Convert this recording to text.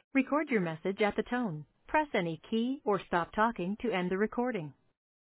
Record your message at the tone. Press any key or stop talking to end the recording.